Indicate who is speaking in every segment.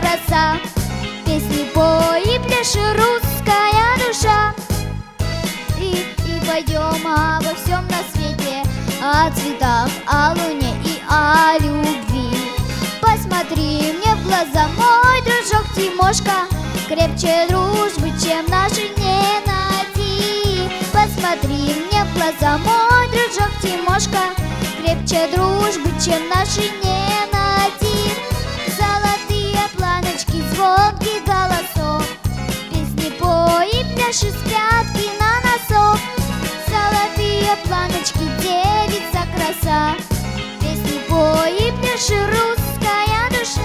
Speaker 1: краса. Песни пой и пляши, русская душа. И пойдем обо всем на свете, о цветах, о луне и о любви. Посмотри мне в глаза, мой дружок Тимошка, крепче дружбы, чем наши не найти. Посмотри мне в глаза, мой дружок Тимошка, крепче дружбы, чем наши не найти. Золотые планочки, звонкий голосок, песни пой и пляши, с пятки на носок. Золотые планочки, девица краса, песни пой и пляши, русская душа.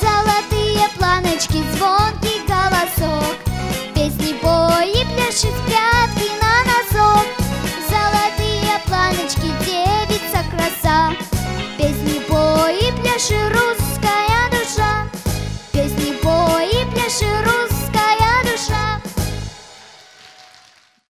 Speaker 1: Золотые планочки, звонкий голосок, песни пой и пляши,